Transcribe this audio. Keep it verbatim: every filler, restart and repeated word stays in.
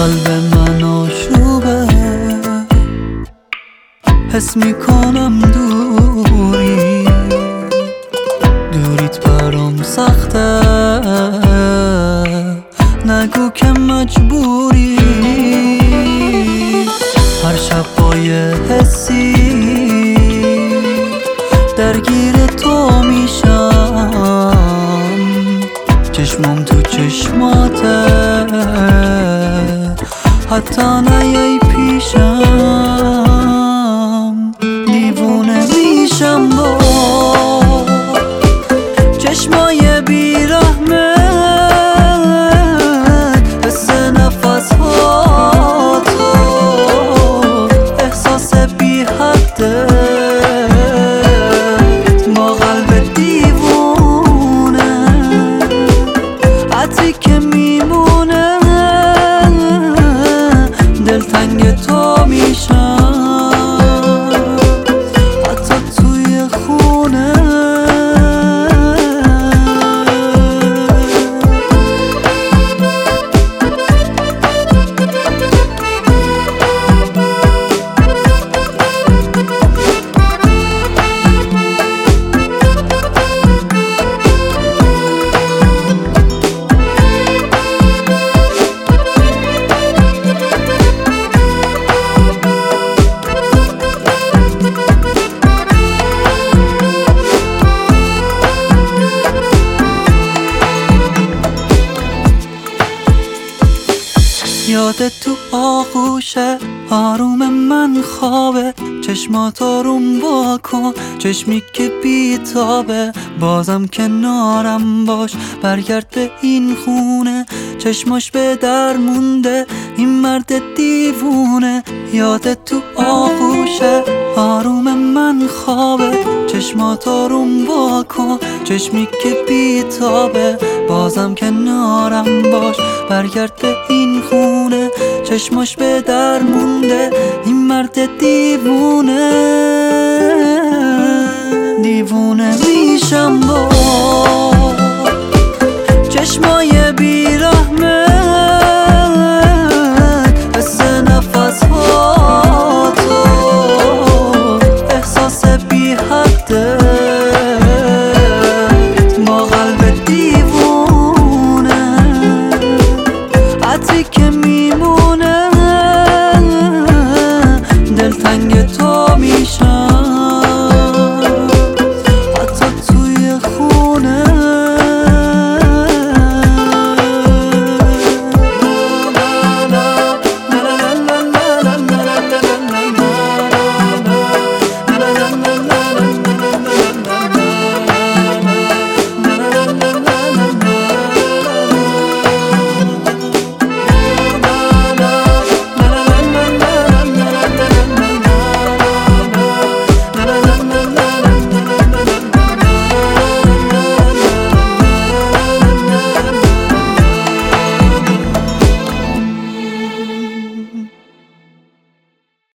قلب من آشوبه، حس میکنم دوری، دوریت برام سخته، نگو که مجبوری. هر شب با یه حسی درگیر تو میشم، چشمم تو چشماته، حتی نیای پیشم، دیوونه میشم با چشمای بیرحمت، حس نفس ها تو، احساس بی حده، با قلب دیوونه، عطری که میمونه، دلتنگ تو میشم حتی توی خونه. یادت تو آغوشه، آروم من خوابه، چشمات آروم وا کن، چشمی که بیتابه، بازم کنارم باش، برگرد به این خونه، چشماش به در مونده، این مرد دیوونه. یادت تو آغوشه، آروم من خوابه، چشمات آروم وا کن، چشمی که بیتابه، بازم کنارم باش، برگرد به این خونه، چشماش به در مونده، این مرد دیوونه، دیوونه میشم با چشمای بیرحمت، حس نفس ها تو، احساس بی حده، با قلب دیوونه، عطری که میمونه،